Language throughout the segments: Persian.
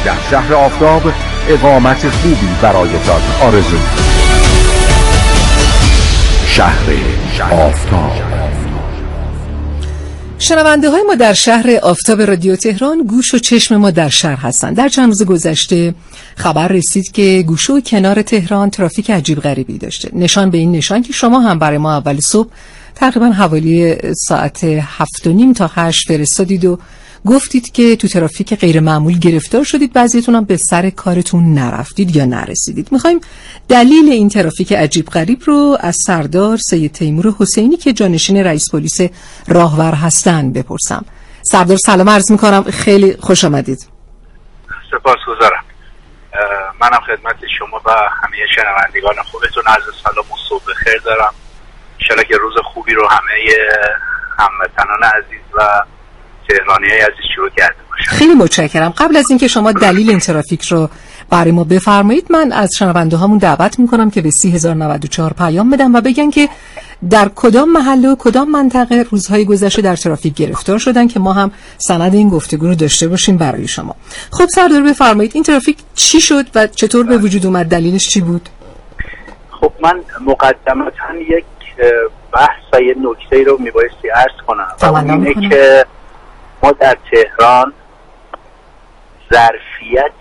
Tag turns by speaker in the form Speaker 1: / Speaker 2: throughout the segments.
Speaker 1: در شهر آفتاب اقامت خوبی برایتان آرزو می‌کنم. شهر آفتاب.
Speaker 2: شنونده های ما در شهر آفتاب رادیو تهران گوش و چشم ما در شهر هستند. در چند روز گذشته خبر رسید که گوشه و کنار تهران ترافیک عجیب غریبی داشته. نشان به این نشان که شما هم برای ما اول صبح تقریبا حوالی ساعت 7:30 تا 8 فرستادید و گفتید که تو ترافیک غیر معمول گرفتار شدید، بعضیتون هم به سر کارتون نرفتید یا نرسیدید. میخوایم دلیل این ترافیک عجیب غریب رو از سردار سید تیمور حسینی که جانشین رئیس پلیس راهور هستن بپرسم. سردار سلام عرض میکنم، خیلی خوش آمدید.
Speaker 3: سپاسگزارم. منم خدمت شما و همه شنوندگان خوبتون عرض سلام و صبح بخیر دارم. انشالله که روز خوبی رو همه هموطنان عزیز و تهرانیای عزیز شروع کرده باشم.
Speaker 2: خیلی متشکرم. قبل از اینکه شما دلیل این ترافیک رو برای ما بفرمایید، من از شنونده هامون دعوت میکنم که به 30094 پیام بدن و بگن که در کدام محله و کدام منطقه روزهای گذشته در ترافیک گرفتار شدن که ما هم سند این گفتگو رو داشته باشیم برای شما. خب سردار بفرمایید، این ترافیک چی شد و چطور به وجود اومد؟ دلیلش چی بود؟
Speaker 3: خب من مقدمتاً یک بحث و یک نکته رو میبایستی عرض کنم. اینه که ما در تهران ظرفیت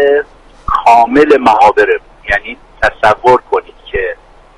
Speaker 3: کامل محاوره، یعنی تصور کنید که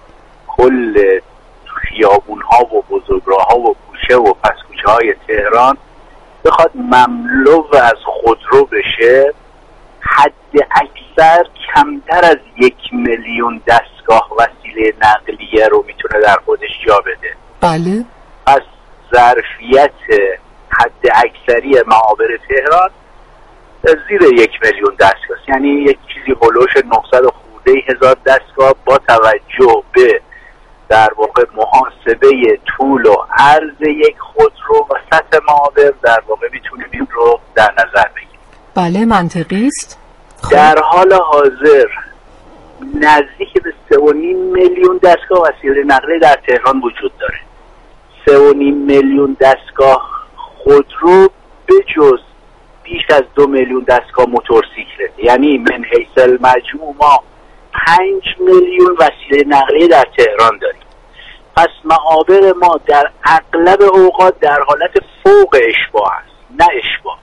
Speaker 3: کل خیابون‌ها و بزرگراه‌ها و کوچه و پس‌کوچه‌های تهران بخواد مملو از خودرو بشه، حد اکثر کمتر از 1,000,000 دستگاه وسیله نقلیه رو میتونه در خودش جا بده.
Speaker 2: بله.
Speaker 3: پس ظرفیت حد اکثری معابر تهران زیر 1,000,000 دستگاه، یعنی یک چیزی هلوش 900,000 دستگاه با توجه به در واقع محاسبه طول و عرض یک خودرو و سطح معابر در واقع میتونیم این رو در نظر بگیریم.
Speaker 2: بله منطقی است.
Speaker 3: در حال حاضر نزدیک به 3.5 میلیون دستگاه وسیله نقلیه در تهران وجود داره. 3.5 میلیون دستگاه خودرو به جز بیش از 2 میلیون دستگاه موتورسیکلت، یعنی من حیث المجموع ما 5 میلیون وسیله نقلیه در تهران داریم. پس معابر ما در اغلب اوقات در حالت فوق اشباع است، نه اشباع.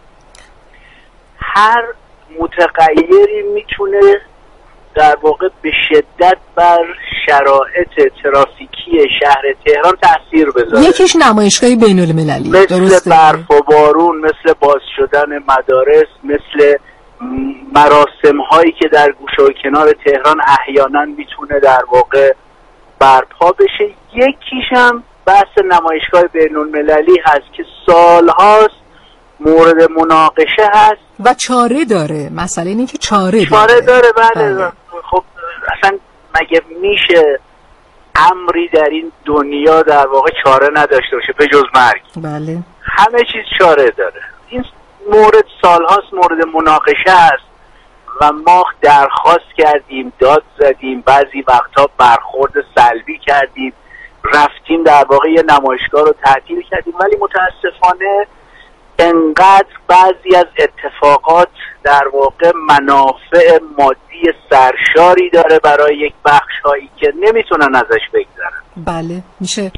Speaker 3: هر متغیری میتونه در واقع به شدت بر شرایط ترافیکی شهر تهران تأثیر بذاره.
Speaker 2: یکیش نمایشگاه بین المللی،
Speaker 3: مثل برف و بارون، مثل باز شدن مدارس، مثل مراسم هایی که در گوشه و کنار تهران احیانا میتونه در واقع برپا بشه. یکیش هم بحث نمایشگاه بین المللی هست که سالهاست مورد مناقشه هست
Speaker 2: و چاره داره. مسئله اینه که چاره
Speaker 3: داره. بله. خب اصلا مگه میشه امری در این دنیا در واقع چاره نداشته باشه به جز مرگ؟
Speaker 2: بله.
Speaker 3: همه چیز چاره داره. این مورد سالهاست مورد مناقشه هست و ما درخواست کردیم، داد زدیم، بعضی وقتا برخورد سلبی کردیم، رفتیم در واقع یه نمایشگاه رو تعطیل کردیم، ولی متاسفانه انقدر بعضی از اتفاقات در واقع منافع مادی سرشاری داره برای یک بخش هایی که نمیتونن ازش بگذرن.
Speaker 2: بله میشه.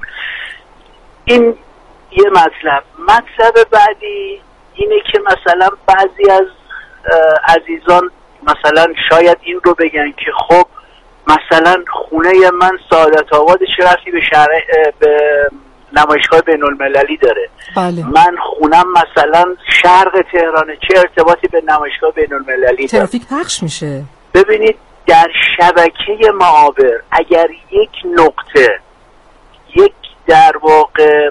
Speaker 3: این یه مطلب بعدی اینه که مثلا بعضی از عزیزان مثلا شاید این رو بگن که خب مثلا خونه من سعادت آباد چه ربطی به نمایشگاه بین المللی داره؟
Speaker 2: بله.
Speaker 3: من خونم مثلا شرق تهرانه، چه ارتباطی به نمایشگاه بین المللی داره؟
Speaker 2: ترافیک پخش میشه.
Speaker 3: ببینید در شبکه معابر اگر یک نقطه، یک در واقع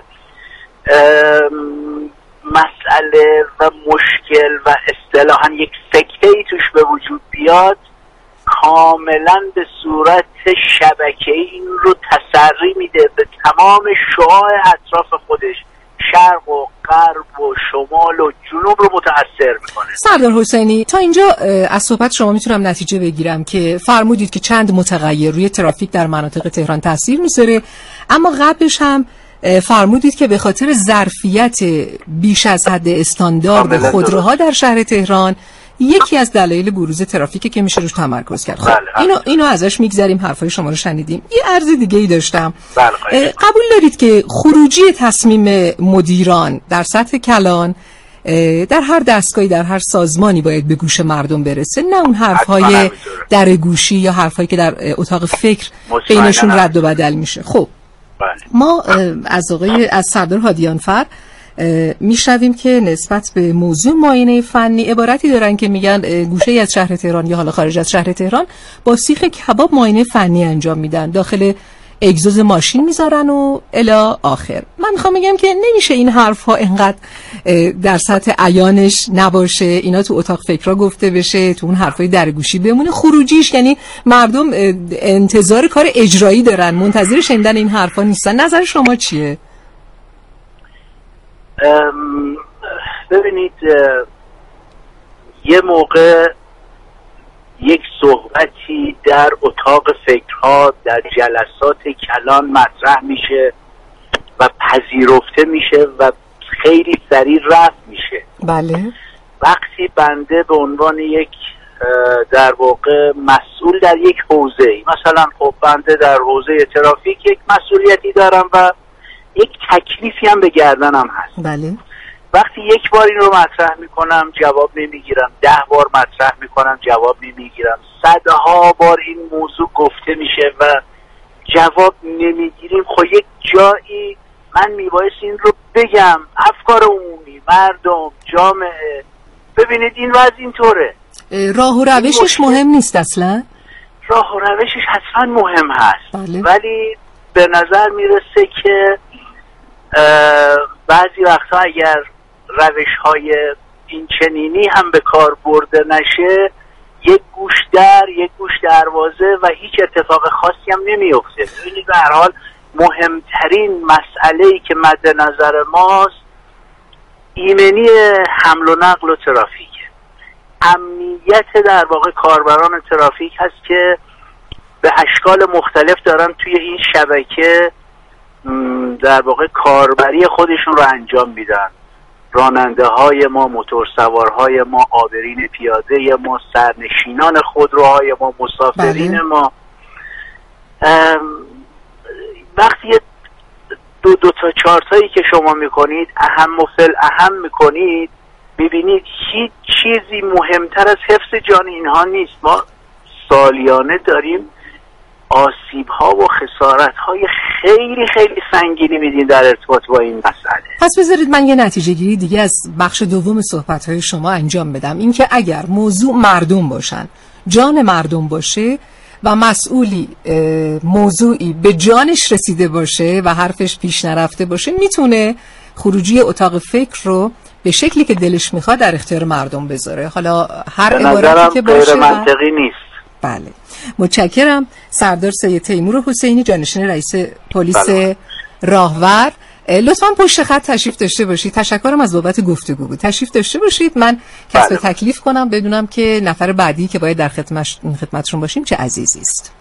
Speaker 3: مسئله و مشکل و اصطلاحاً یک سکته‌ای توش به وجود بیاد، کاملا به صورت شبکه‌ای این رو تسری میده به تمام شعاع اطراف خودش، شرق و غرب و شمال و جنوب رو متأثر میکنه.
Speaker 2: سردار حسینی، تا اینجا از صحبت شما میتونم نتیجه بگیرم که فرمودید که چند متغیر روی ترافیک در مناطق تهران تاثیر میذاره، اما قبلش هم فرمودید که به خاطر ظرفیت بیش از حد استاندارد خودروها در شهر تهران یکی از دلایل بروز ترافیک که میشه روش تمرکز کرد. خب اینو ازش میگذریم، حرفای شما رو شنیدیم. یه عرض دیگه ای داشتم. قبول دارید که خروجی تصمیم مدیران در سطح کلان در هر دستگاهی، در هر سازمانی باید به گوش مردم برسه، نه اون حرفهای در گوشی یا حرفایی که در اتاق فکر بینشون رد و بدل میشه. خب ما از سردار هادیانفر میشنویم که نسبت به موضوع معاینه فنی عبارتی دارن که میگن گوشه از شهر تهران یا حالا خارج از شهر تهران با سیخ کباب معاینه فنی انجام میدن، داخل اگزوز ماشین میذارن و الی آخر. من میخوام بگم که نمیشه این حرفها اینقدر در سطح عیانش نباشه، اینا تو اتاق فکرها گفته بشه، تو اون حرفای درگوشی بمونه. خروجیش یعنی مردم انتظار کار اجرایی دارن، منتظر شنیدن این حرفا نیستن. نظر شما چیه؟
Speaker 3: ببینید، یه موقع یک صحبتی در اتاق فکرها در جلسات کلان مطرح میشه و پذیرفته میشه و خیلی سریع رفت میشه.
Speaker 2: بله.
Speaker 3: وقتی بنده به عنوان یک در واقع مسئول در یک حوزه، مثلا خب بنده در حوزه ترافیک یک مسئولیتی دارم و یک تکلیفی هم به گردنم هست.
Speaker 2: بله.
Speaker 3: وقتی یک بار این رو مطرح میکنم جواب نمیگیرم، 10 بار مطرح میکنم جواب نمیگیرم، صدها بار این موضوع گفته میشه و جواب نمیگیریم. خب یک جایی من میبایست این رو بگم، افکار عمومی، مردم، جامعه، ببینید این وضع اینطوره.
Speaker 2: راه و روشش مهم نیست اصلا؟
Speaker 3: راه و روشش حتما مهم هست.
Speaker 2: بله.
Speaker 3: ولی به نظر میرسه که بعضی وقتا اگر روش‌های این چنینی هم به کار برده نشه، یک گوش در یک گوش دروازه و هیچ اتفاق خاصی هم نمیفته. ببینید به هر حال مهمترین مسئله‌ای که مد نظر ماست ایمنی حمل و نقل و ترافیک، امنیت در واقع کاربران ترافیک هست که به اشکال مختلف دارن توی این شبکه در واقع کاربری خودشون رو انجام میدن. راننده های ما، موتورسوارهای ما، عابرین پیاده ما، سرنشینان خودروهای ما، مسافرین ما. وقتی دو تا چارتایی که شما میکنید اهم و فالاهم میکنید، میبینید هیچ چیزی مهمتر از حفظ جان اینها نیست. ما سالیانه داریم آسیب‌ها و خسارت‌های خیلی خیلی سنگینی میدین در ارتباط با این مسئله.
Speaker 2: پس بذارید من یه نتیجه گیری دیگه از بخش دوم صحبت‌های شما انجام بدم. اینکه اگر موضوع مردم باشن، جان مردم باشه و مسئولی موضوعی به جانش رسیده باشه و حرفش پیش نرفته باشه، میتونه خروجی اتاق فکر رو به شکلی که دلش میخواد در اختیار مردم بذاره. حالا هر عبارتی که باشه
Speaker 3: غیر منطقی نیست.
Speaker 2: بله. متشکرم. سردار سید تیمور حسینی، جانشین رئیس پلیس راهور، لطفاً پشت خط تشریف داشته باشید. تشکرم از بابت گفتگو بود. تشریف داشته باشید، من کسب تکلیف کنم بدونم که نفر بعدی که باید در خدمتشون باشیم چه عزیزی است.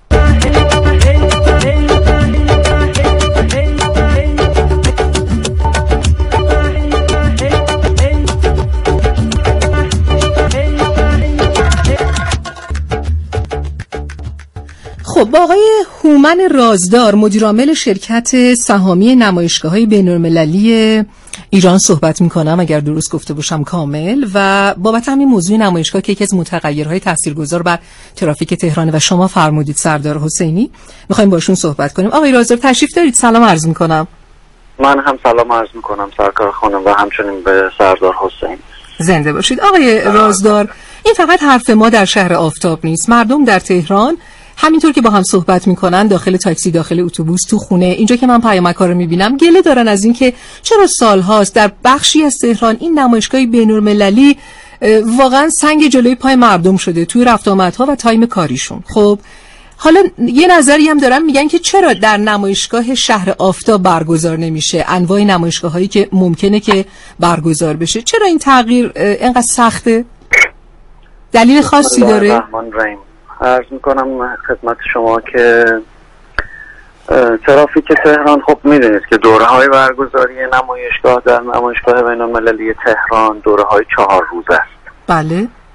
Speaker 2: خب با آقای هومن رازدار، مدیرعامل شرکت سهامی نمایشگاه‌های بین‌المللی ایران صحبت می‌کنم اگر درست گفته باشم کامل، و بابت همین موضوع نمایشگاه که یکی از متغیرهای تاثیرگذار بر ترافیک تهران و شما فرمودید سردار حسینی، می‌خوایم باشون صحبت کنیم. آقای رازدار تشریف دارید؟ سلام عرض می‌کنم.
Speaker 4: من هم سلام عرض می‌کنم سرکار خانم و همچنین به سردار حسین.
Speaker 2: زنده باشید. آقای رازدار، این فقط حرف ما در شهر آفتاب نیست. مردم در تهران همینطور که با هم صحبت میکنن، داخل تاکسی، داخل اتوبوس، تو خونه، اینجا که من پیامک‌ها رو میبینم، گله دارن از این که چرا سالهاست در بخشی از تهران این نمایشگاه بین‌المللی واقعا سنگ جلوی پای مردم شده توی رفت آمدها و تایم کاریشون. خب حالا یه نظری هم دارن میگن که چرا در نمایشگاه شهر آفتاب برگزار نمیشه، انواع نمایشگاه‌هایی که ممکنه که برگزار بشه. چرا این تغییر اینقدر سخته؟ دلیل خاصی داره؟
Speaker 4: عرض میکنم خدمت شما که ترافیک تهران، خب میدونید که دوره‌های برگزاری نمایشگاه در نمایشگاه بین‌المللی تهران دوره‌های 4 روزه است.
Speaker 2: بله.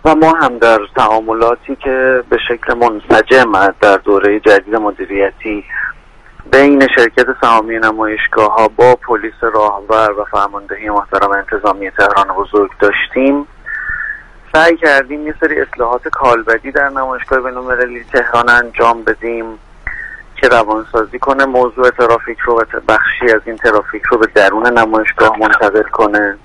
Speaker 4: و ما هم در تعاملاتی که به شکل منسجم در دوره جدید مدیریتی بین شرکت سهامی نمایشگاه‌ها با پلیس راهبر و فرماندهی محترم انتظامی تهران بزرگ داشتیم، سعی کردیم یه سری اصلاحات کالبدی در نمایشگاه بین‌المللی تهران انجام بدیم که روانسازی کنه موضوع ترافیک رو و بخشی از این ترافیک رو به درون نمایشگاه منتقل کنه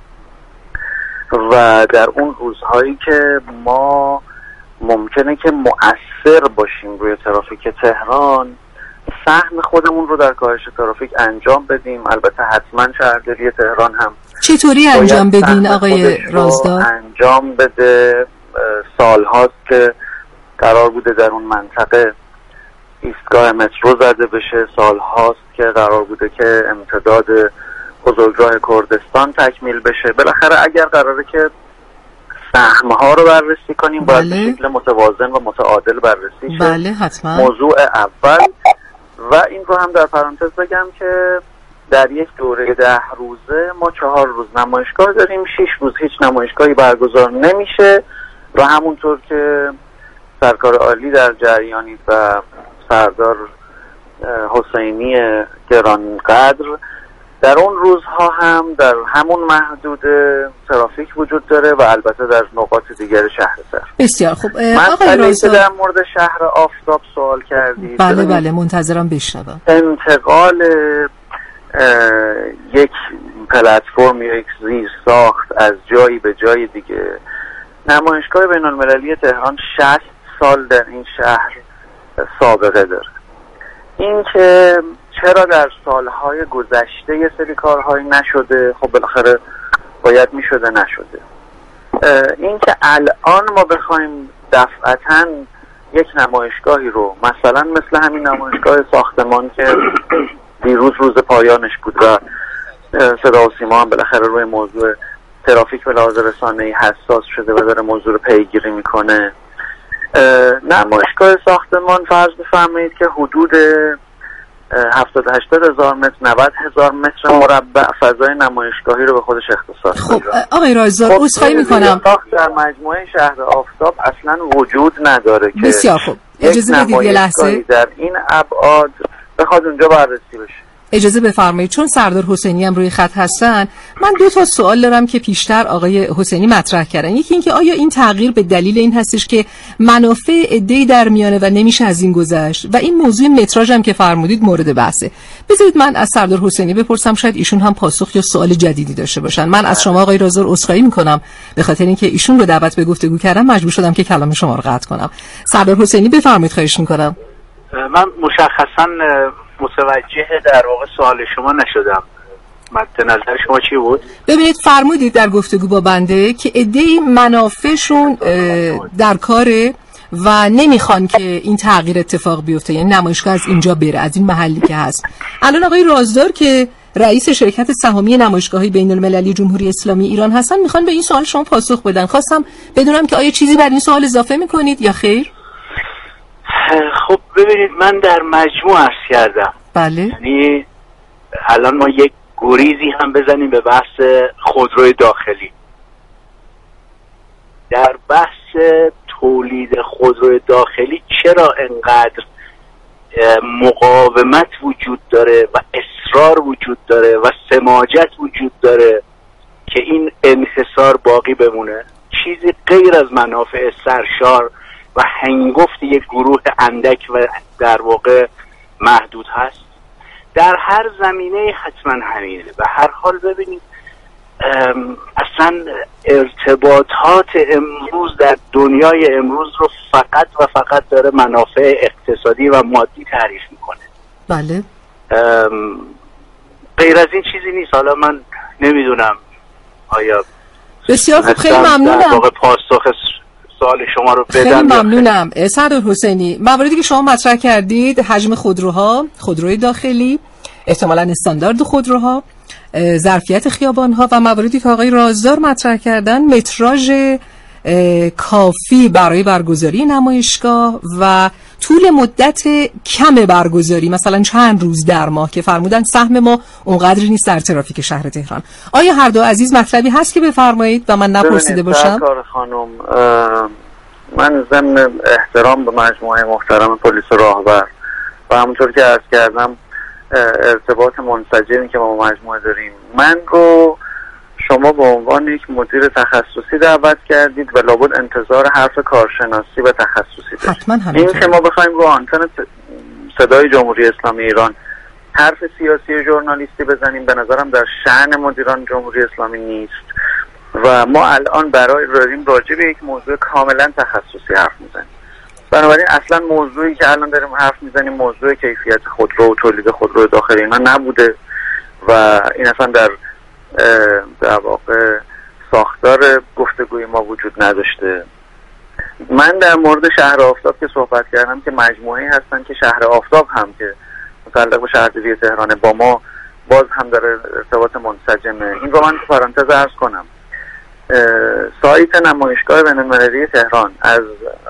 Speaker 4: و در اون روزهایی که ما ممکنه که مؤثر باشیم روی ترافیک تهران، سهم خودمون رو در کاهش ترافیک انجام بدیم. البته حتما شهرداری تهران هم
Speaker 2: چطوری انجام بدین آقای رازدار؟
Speaker 4: انجام بده. سالهاست که قرار بوده در اون منطقه ایستگاه مترو زده بشه، سالهاست که قرار بوده که امتداد بزرگراه کردستان تکمیل بشه. بالاخره اگر قراره که سهم‌ها رو بررسی کنیم باید به شکل متوازن و متعادل بررسی شه.
Speaker 2: بله حتما.
Speaker 4: موضوع اول و این رو هم در پرانتز بگم که در یک دوره 10 روزه ما 4 روز نمایشگاه داریم، 6 روز هیچ نمایشگاهی برگزار نمیشه و همونطور که سرکار عالی در جریانی و سردار حسینی گرانقدر، در اون روزها هم در همون محدود ترافیک وجود داره و البته در نقاط دیگر شهر سر.
Speaker 2: بسیار خوب.
Speaker 4: آقای رازدار در مورد شهر آفتاب سوال کردید.
Speaker 2: بله منتظرم بشنوم.
Speaker 4: انتقال یک پلتفرم یا یک زیر ساخت از جایی به جای دیگه، نمایشگاه بین‌المللی تهران 60 سال در این شهر سابقه داره. این که چرا در سالهای گذشته یه سری کارهایی نشده، خب بالاخره باید میشده نشده. این که الان ما بخوایم دفعتاً یک نمایشگاهی رو مثلا مثل همین نمایشگاه ساختمان که دیروز روز پایانش بود و صدا و سیما هم بالاخره روی موضوع ترافیک به لحاظ رسانه‌ای حساس شده و داره موضوع رو پیگیری میکنه، نمایشگاه ساختمان فرض بفرمایید که حدود 70-80 هزار متر 90 هزار متر مربع فضای نمایشگاهی رو به خودش اختصاص
Speaker 2: خب آقای رازدار عذرخواهی میکنم،
Speaker 4: در مجموعه شهر آفتاب اصلا وجود نداره که
Speaker 2: بسیار خوب اجازه بدید یه لحظه
Speaker 4: در این ابعاد بخواد اونجا بررسی بشه.
Speaker 2: اجازه بفرمایید، چون سردار حسینی هم روی خط هستن، من 2 تا سوال دارم که پیشتر آقای حسینی مطرح کردن. یکی این که آیا این تغییر به دلیل این هستش که منافع عده‌ای در میانه و نمیشه از این گذشت، و این موضوع متراژ هم که فرمودید مورد بحثه. بذارید من از سردار حسینی بپرسم، شاید ایشون هم پاسخ یا سوال جدیدی داشته باشن. من از شما آقای رازدار عذرخواهی میکنم به خاطر اینکه ایشون رو دعوت به گفتگو کردم مجبور شدم که کلام شما رو قطع کنم. سردار حسینی بفرمایید، خواهش میکنم.
Speaker 3: من مشخصاً متوجه در واقع سوال شما نشدم. مد نظر شما چی بود؟
Speaker 2: ببینید فرمودید در گفتگو با بنده که عده‌ای منافعشون در کاره و نمیخوان که این تغییر اتفاق بیفته، یعنی نمایشگاه از اینجا بره، از این محلی که هست. الان آقای رازدار که رئیس شرکت سهامی نمایشگاه‌های بین‌المللی جمهوری اسلامی ایران هستن میخوان به این سوال شما پاسخ بدن. خواستم بدونم که آیا چیزی بر این سوال اضافه میکنید یا خیر؟
Speaker 3: خب ببینید من در مجموع عرض کردم.
Speaker 2: بله.
Speaker 3: یعنی الان ما یک گریزی هم بزنیم به بحث خودروی داخلی. در بحث تولید خودروی داخلی چرا انقدر مقاومت وجود داره و اصرار وجود داره و سماجت وجود داره که این انحصار باقی بمونه؟ چیزی غیر از منافع سرشار و هنگفت یک گروه اندک و در واقع محدود هست. در هر زمینه حتما همینه. به هر حال ببینید اصلا ارتباطات امروز در دنیای امروز رو فقط و فقط داره منافع اقتصادی و مادی تعریف میکنه.
Speaker 2: بله.
Speaker 3: غیر از این چیزی نیست. حالا من نمیدونم آیا
Speaker 2: بسیار خوب، خیلی ممنونم.
Speaker 3: در واقع پاسخ سوال شما رو بدم.
Speaker 2: خیلی ممنونم. سردار حسینی، مواردی که شما مطرح کردید، حجم خودروها، خودروی داخلی، احتمالاً استاندارد خودروها، ظرفیت خیابانها و مواردی که آقای رازدار مطرح کردن، متراژ کافی برای برگزاری نمایشگاه و طول مدت کم برگزاری، مثلا چند روز در ماه که فرمودن سهم ما اونقدری نیست در ترافیک شهر تهران. آیا هر دو عزیز مطلبی هست که بفرمایید و من نپرسیده باشم؟
Speaker 4: کار خانم، من ضمن احترام به مجموعه محترم پلیس راهبر و همونطور که عرض کردم ارتباط منسجمی که ما مجموعه داریم، من رو شما به عنوان یک مدیر تخصصی دعوت کردید و لابد انتظار حرف کارشناسی و تخصصی دارید. این که ما بخوایم رو آنتن صدای جمهوری اسلامی ایران حرف سیاسی ژورنالیستی بزنیم به نظرم در شأن مدیران جمهوری اسلامی نیست و ما الان برای راجع به یک موضوع کاملا تخصصی حرف میزنیم. بنابراین اصلا موضوعی که الان داریم حرف میزنیم موضوع کیفیت خودرو و تولید خودرو داخلی اینا نبوده و این اصلا در واقع ساختار گفتگوی ما وجود نداشته. من در مورد شهر آفتاب که صحبت کردم که مجموعه‌ای هستن که شهر آفتاب هم که متعلق به شهرداری تهران با ما باز هم داره ارتباط منسجمه. این رو من تو پرانتز عرض کنم. سایت نمایشگاه بین‌المللی تهران از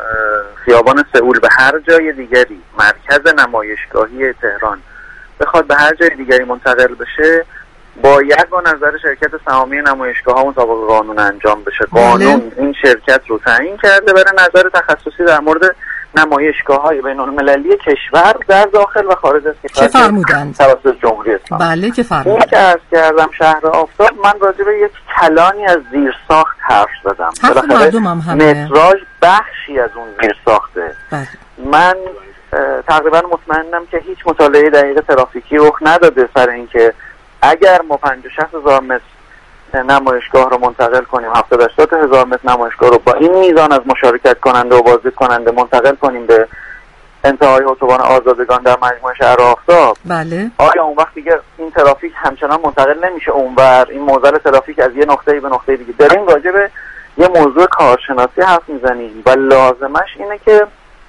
Speaker 4: خیابان سئول به هر جای دیگری مرکز نمایشگاهی تهران بخواد به هر جای دیگری منتقل بشه باید با نظر شرکت سهامی نمایشگاه ها مطابق قانون انجام بشه. قانون این شرکت رو تعیین کرده برای نظر تخصصی در مورد نمایشگاه های بین‌المللی کشور در داخل و خارج از کشور
Speaker 2: که فرمودند
Speaker 4: توسط جمهوری اسلامی.
Speaker 2: بله که فرمودند.
Speaker 4: اون که عرض کردم شهر آفتاب، من راجع به یک کلانی از زیرساخت حرف زدم.
Speaker 2: بالاخره
Speaker 4: متراژ بخشی از اون زیرساخته.
Speaker 2: بله.
Speaker 4: من تقریبا مطمئنم که هیچ مطالعه دقیق ترافیکی رخ نداده سر اینکه اگر ما 50-60 متر نمایشگاه رو منتقل کنیم 70-80 هزار متر نمایشگاه رو با این میزان از مشارکت کننده و بازدید کننده منتقل کنیم به انتهای اتوبان آزادگان در مجموعه شهر آفتاب،
Speaker 2: بله،
Speaker 4: آیا اون وقت دیگه این ترافیک همچنان منتقل نمیشه اونور؟ این موزل ترافیک از یه نقطه‌ای به نقطه دیگه داریم راجع به یه موضوع کارشناسی حرف میزنیم و لازمش اینه که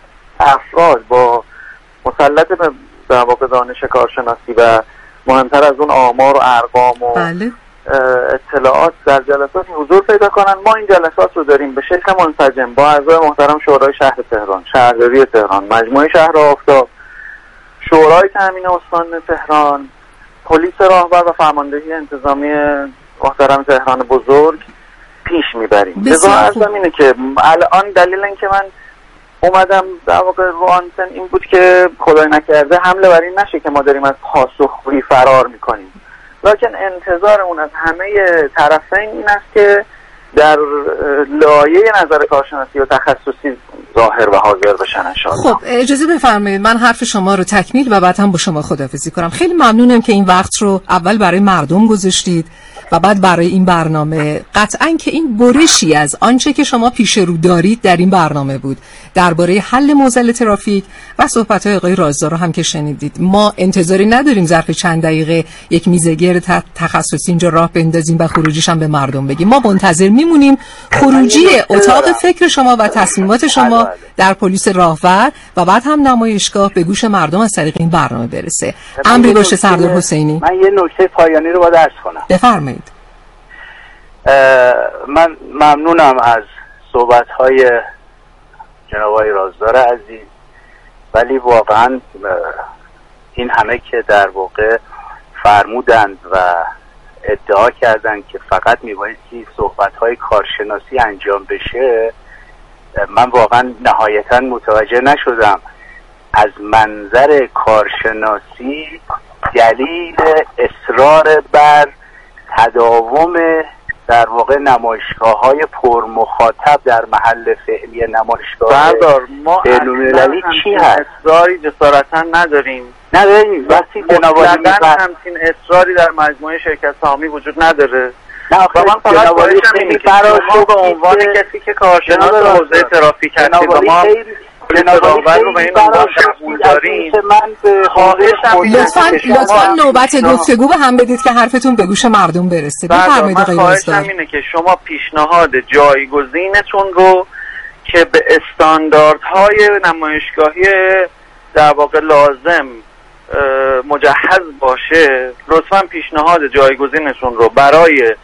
Speaker 4: افراد با مسلط به در واقع دانش کارشناسی و مهمتر از اون آمار و ارقام و
Speaker 2: بله،
Speaker 4: اطلاعات در جلسات حضور پیدا کنن. ما این جلسات رو داریم به شکل منسجم با اعضای محترم شورای شهر تهران، شهرداری تهران، مجموعه شهر آفتاب، شورای تامین استان تهران، پلیس راهبر و فرماندهی انتظامی محترم تهران بزرگ پیش میبریم. لذا عرضم اینه که الان دلیل این که من اومدم در واقع رو آنتن این بود که خدای نکرده حمله بر این نشه که ما داریم از پاسخگویی فرار میکنیم، لکن انتظارمون از همه طرفین این است که در لایه نظر کارشناسی و تخصصی ظاهر و حاضر بشن انشاءالله.
Speaker 2: خب اجازه بفرمایید من حرف شما رو تکمیل و بعد هم با شما خداحافظی کنم. خیلی ممنونم که این وقت رو اول برای مردم گذاشتید و بعد برای این برنامه. قطعاً که این برشی از آنچه که شما پیش رو دارید در این برنامه بود درباره حل معضل ترافیک و صحبت‌های آقای رازدار رو هم که شنیدید. ما انتظاری نداریم ظرف چند دقیقه یک میزگرد تخصصی اینجا راه بندازیم و خروجیش هم به مردم بگیم. ما منتظر میمونیم خروجی اتاق فکر شما و تصمیمات شما در پلیس راهور و بعد هم نمایشگاه به گوش مردم از طریق این برنامه برسه. امری باشه سردار حسینی.
Speaker 3: من یه نکته پایانی رو باید عرض کنم.
Speaker 2: بفرمایید.
Speaker 3: من ممنونم از صحبت‌های جناب آقای رازدار عزیز، ولی واقعا این همه که در واقع فرمودند و ادعا کردند که فقط میبایستی صحبت‌های کارشناسی انجام بشه، من واقعا نهایتاً متوجه نشدم از منظر کارشناسی دلیل اصرار بر تداوم در واقع نمایشگاه‌های پرمخاطب در محل فعلی نمایشگاه
Speaker 4: بردار. ما
Speaker 3: بین‌المللی چی هست؟
Speaker 4: اصراری جسارتاً نداریم.
Speaker 3: وقتی جنابالی
Speaker 4: همچین اصراری در مجموعه شرکت سهامی وجود نداره.
Speaker 3: و
Speaker 4: من فقط خواهشم اینه که شما به عنوان کسی که کارشناس حوزه ترافیک هستید و ما راهبر رو به این عنوان قبول داریم،
Speaker 2: لطفاً نوبت گفتگو به هم بدید که حرفتون به گوش مردم برسه. بفرمایید آقای رازدار.
Speaker 4: خواهشم اینه که شما پیشنهاد جایگزینتون رو که به استانداردهای نمایشگاهی در واقع لازم مجهز باشه، لطفاً پیشنهاد جایگزینتون رو برای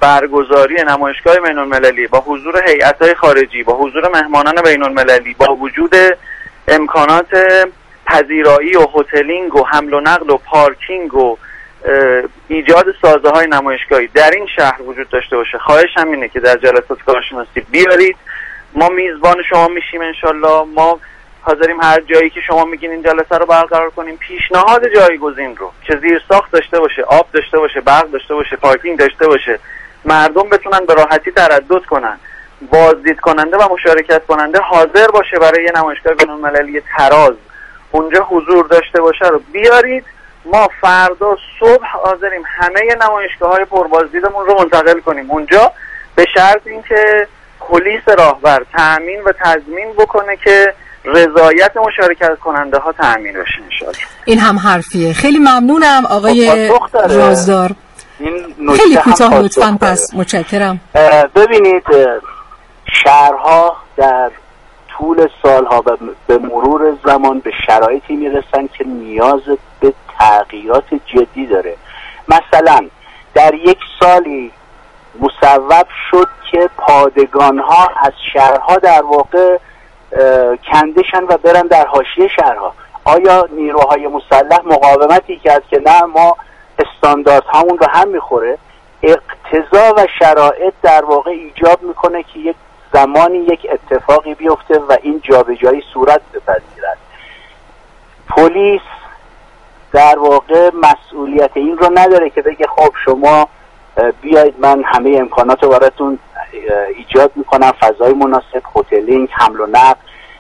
Speaker 4: برگزاری نمایشگاه بین‌المللی با حضور هیئت‌های خارجی، با حضور مهمانان بین‌المللی، با وجود امکانات پذیرایی و هتلینگ و حمل و نقل و پارکینگ و ایجاد سازه‌های نمایشگاهی در این شهر وجود داشته باشه. خواهشم اینه که در جلسات کارشناسی بیارید، ما میزبان شما میشیم انشالله. ما حاضریم هر جایی که شما میگین این جلسه رو برقرار کنیم. پیشنهاد جایگزین رو که زیرساخت داشته باشه، آب داشته باشه، برق داشته باشه، پارکینگ داشته باشه، مردم بتونن به راحتی تردد کنن، بازدید کننده و مشارکت کننده حاضر باشه برای یه نمایشگاه بین‌المللی تراز اونجا حضور داشته باشه رو بیارید. ما فردا صبح حاضریم همه نمایشگاه‌های پربازدیدمون رو منتقل کنیم اونجا، به شرط اینکه پلیس راهبر تأمین و تضمین بکنه که رضایت مشارکت کننده ها تأمین بشه انشاءالله.
Speaker 2: این هم حرفیه. خیلی ممنونم آقای رازدار. خیلی کوتاه لطفاً پس. متشکرم.
Speaker 3: ببینید شهرها در طول سالها به مرور زمان به شرایطی میرسن که نیاز به تغییرات جدی داره. مثلا در یک سالی مصوب شد که پادگانها از شهرها در واقع کندشن و برن در حاشیه شهرها. آیا نیروهای مسلح مقاومتی کرد که نه ما استاندارد همون رو هم میخوره؟ اقتضا و شرایط در واقع ایجاب میکنه که یک زمانی یک اتفاقی بیفته و این جابجایی صورت بپذیرد. پلیس در واقع مسئولیت این رو نداره که بگه خب شما بیایید من همه امکانات رو براتون ایجاد میکنم، فضای مناسب، هتلینگ، حمل و نقل،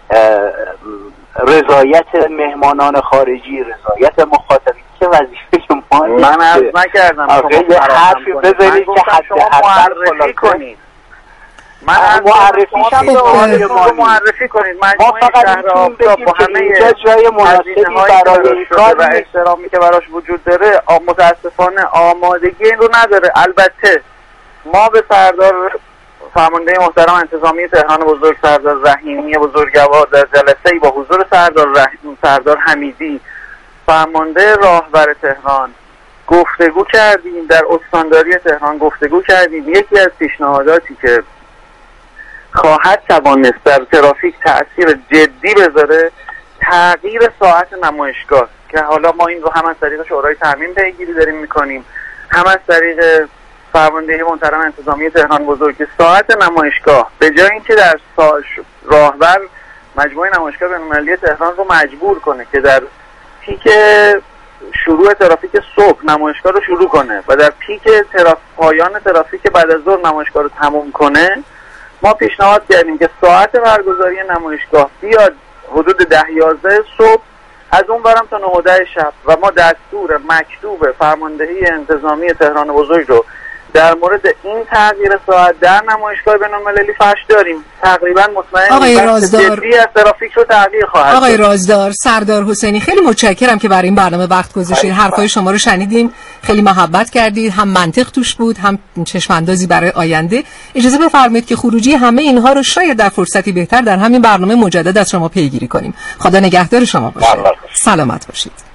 Speaker 3: رضایت مهمانان خارجی، رضایت مخاطبین که وظیفه ما نیست.
Speaker 4: من عرض نکردم
Speaker 3: شما حرفی بزنید که
Speaker 4: شما معرفی کنید. من معرفی کنید.
Speaker 3: ما فقط میتونیم بگیم که اینجا جای مناسبی برای این کار
Speaker 4: و احترامی که براش وجود داره متاسفانه آمادگی این رو نداره. البته ما به سردار فرمانده محترم انتظامی تهران بزرگ سردار رحیمی بزرگوار در جلسه‌ای با حضور سردار حمیدی فرمانده راهبر تهران گفتگو کردیم، در استانداری تهران گفتگو کردیم. یکی از پیشنهاداتی که خواهد توانست در ترافیک تأثیر جدی بذاره تغییر ساعت نمایشگاه، که حالا ما این رو هم از طریق شورای تامین پیگیری داریم میکنیم، هم از طریق فرمانده محترم انتظامی تهران بزرگ. ساعت نمایشگاه به جای اینکه در راهبر مجموعه نمایشگاه بین‌المللی تهران رو مجبور کنه که در پیک شروع ترافیک صبح نمایشگاه رو شروع کنه و در پیک پایان ترافیک بعد از ظهر نمایشگاه رو تموم کنه، ما پیشنهاد کردیم که ساعت برگزاری نمایشگاه بیاد حدود 10-11 صبح، از اون برم تا 9-10 شب، و ما دستور مکتوب فرماندهی انتظامی تهران بزرگ رو در مورد این تغییر ساعت در نمایشگاه بین‌المللی فحش داریم. تقریبا مطمئنم جدی از ترافیک رو تغییر خواهد.
Speaker 2: آقای رازدار، سردار حسینی، خیلی متشکرم که برای این برنامه وقت گذاشتید. حرفای شما رو شنیدیم، خیلی محبت کردید، هم منطق توش بود، هم چشم اندازی برای آینده. اجازه بفرمایید که خروجی همه اینها رو شاید در فرصتی بهتر در همین برنامه مجدد از شما پیگیری کنیم. خدا نگهدار شما باشه. سلامت باشید.